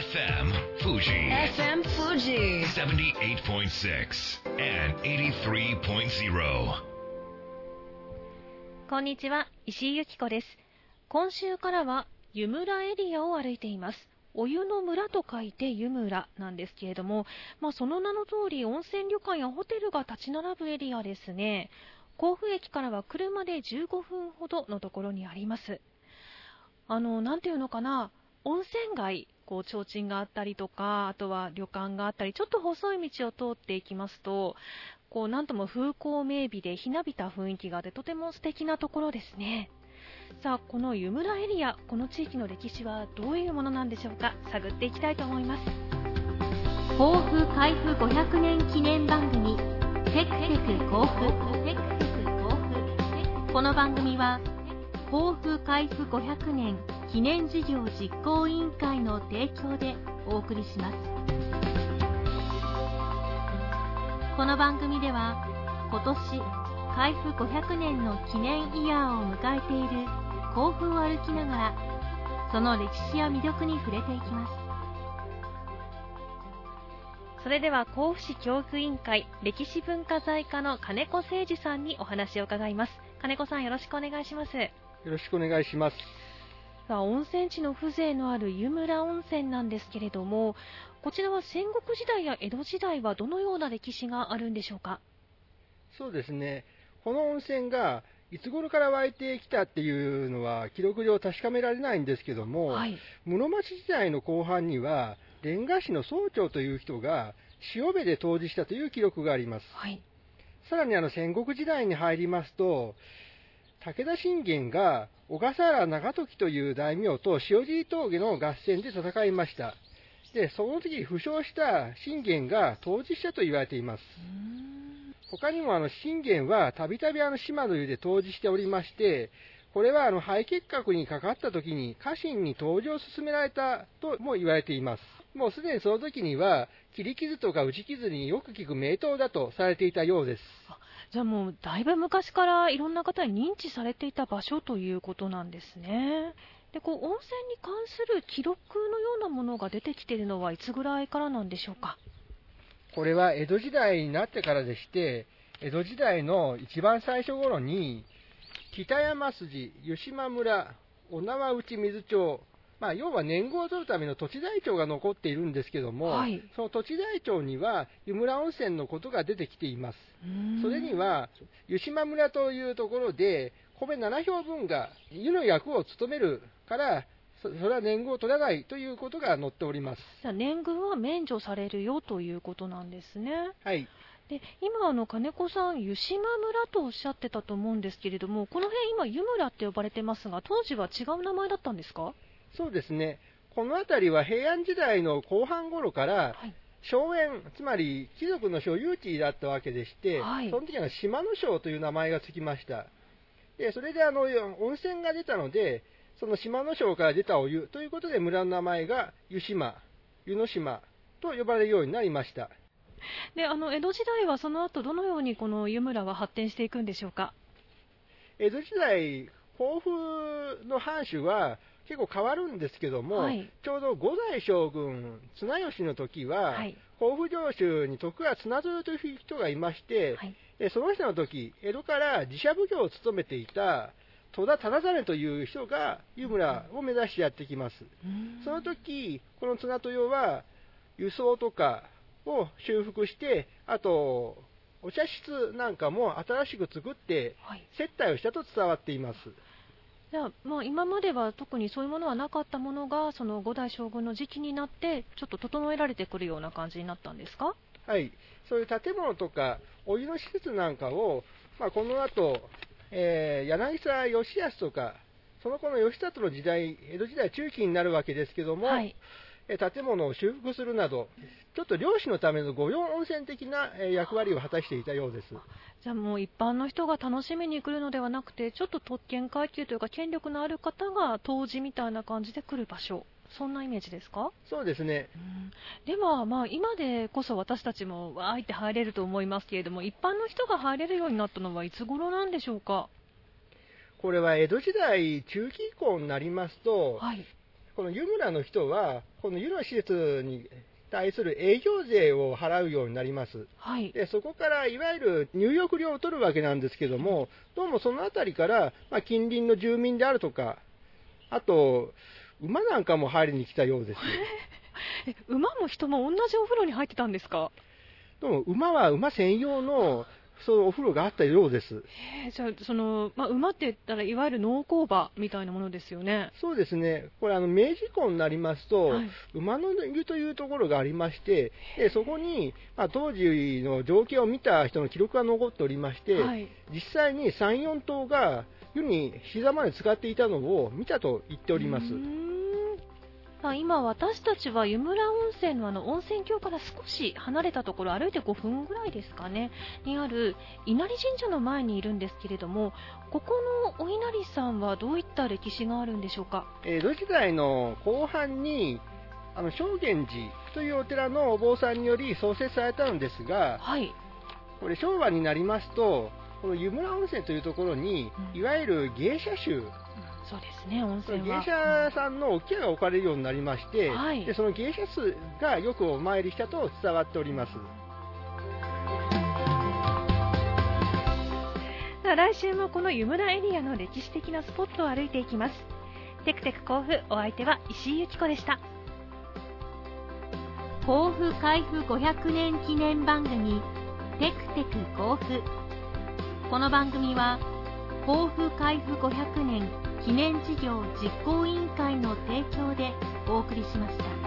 FM Fuji FM Fuji 78.6 and 83.0。 こんにちは、石井由紀子です。今週からは湯村エリアを歩いています。お湯の村と書いて湯村なんですけれども、その名の通り温泉旅館やホテルが立ち並ぶエリアですね。甲府駅からは車で15分ほどのところにあります。なんていうのかな、温泉街、提灯があったりとか、あとは旅館があったり、ちょっと細い道を通っていきますと、なんとも風光明媚でひなびた雰囲気があって、とても素敵なところですね。さあ、この湯村エリア、この地域の歴史はどういうものなんでしょうか。探っていきたいと思います。甲府開府500年記念番組テクテク甲府。この番組は甲府開府500年記念事業実行委員会の提供でお送りします。この番組では今年開府500年の記念イヤーを迎えている甲府を歩きながら、その歴史や魅力に触れていきます。それでは甲府市教育委員会歴史文化財課の金子誠二さんにお話を伺います。金子さん、よろしくお願いします。 よろしくお願いします。 温泉地の風情のある湯村温泉なんですけれども、こちらは戦国時代や江戸時代はどのような歴史があるんでしょうか。 そうですね、この温泉がいつ頃から湧いてきたっていうのは記録上確かめられないんですけども、室町時代の後半には蓮賀市の総長という人が塩部で湯治したという記録があります。さらに戦国時代に入りますと、武田信玄が小笠原長時という大名と塩尻峠の合戦で戦いました。で、その時負傷した信玄が湯治したと言われています。他にも信玄はたびたび島の湯で湯治しておりまして、これは肺結核にかかった時に家臣に湯治を勧められたとも言われています。もうすでにその時には切り傷とか打ち傷によく効く名湯だとされていたようです。 じゃあもうだいぶ昔からいろんな方に認知されていた場所ということなんですね。で、温泉に関する記録のようなものが出てきているのはいつぐらいからなんでしょうか。 これは江戸時代になってからでして、江戸時代の一番最初頃に北山筋、湯島村、小縄内水町、要は年貢を取るための土地台帳が残っているんですけども、その土地台帳には湯村温泉のことが出てきています。それには湯島村というところで米7俵分が湯の役を務めるから、それは年貢を取らないということが載っております。 じゃあ年貢は免除されるよということなんですね。で、今金子さん、湯島村とおっしゃってたと思うんですけれども、この辺今湯村って呼ばれてますが、当時は違う名前だったんですか？ そうですね、この辺りは平安時代の後半頃から、荘園、つまり貴族の所有地だったわけでして、その時は島の庄という名前がつきました。で、それで温泉が出たので、その島の庄から出たお湯ということで村の名前が湯島、湯の島と呼ばれるようになりました。 で、江戸時代はその後どのようにこの湯村は発展していくんでしょうか。 江戸時代、甲府の藩主は結構変わるんですけども、ちょうど五代将軍綱吉の時は、甲府城主に徳川綱豊という人がいまして、その人の時、江戸から寺社奉行を務めていた戸田忠真という人が湯村を目指してやってきます。その時、この綱豊は輸送とかを修復して、あとお茶室なんかも新しく作って接待をしたと伝わっています。 じゃあ、今までは特にそういうものはなかったものが、その五代将軍の時期になってちょっと整えられてくるような感じになったんですか？ そういう建物とかお湯の施設なんかを、この後、柳沢義康とかその子の義経の時代、江戸時代中期になるわけですけども、建物を修復するなど、ちょっと漁師のための御用温泉的な役割を果たしていたようです。 じゃあもう一般の人が楽しみに来るのではなくて、ちょっと特権階級というか権力のある方が湯治みたいな感じで来る場所、そんなイメージですか？ そうですね。 では、今でこそ私たちもわーって入れると思いますけれども、一般の人が入れるようになったのはいつ頃なんでしょうか？ これは江戸時代中期以降になりますと、 この湯村の人は、この湯の施設に対する営業税を払うようになります。 はい、 でそこからいわゆる入浴料を取るわけなんですけども、どうもそのあたりから、近隣の住民であるとか、あと、馬なんかも入りに来たようです。 馬も人も同じお風呂に入ってたんですか？ どうも馬は馬専用のそういうお風呂があったようです。 じゃあ馬って言ったらいわゆる農耕馬みたいなものですよね。 そうですね、これ明治以降になりますと、 はい、 馬の湯というところがありまして、でそこに、当時の情景を見た人の記録が残っておりまして、 はい、 実際に3、4頭が湯に膝まで使っていたのを見たと言っております。 今私たちは湯村温泉の温泉郷から少し離れたところ、歩いて5分ぐらいですかねにある稲荷神社の前にいるんですけれども、ここのお稲荷さんはどういった歴史があるんでしょうか？ 江戸時代の後半に正源寺というお寺のお坊さんにより創設されたのですが、 はい、 これ昭和になりますと、この湯村温泉というところに、いわゆる芸者衆、 そうですね、温泉は芸者さんの置屋が置かれるようになりまして、 はい、 でその芸者数がよくお参りしたと伝わっております。 来週もこの湯村エリアの歴史的なスポットを歩いていきます。テクテク甲府、お相手は石井由紀子でした。 甲府開府500年記念番組テクテク甲府。この番組は甲府開府500年記念事業実行委員会の提供でお送りしました。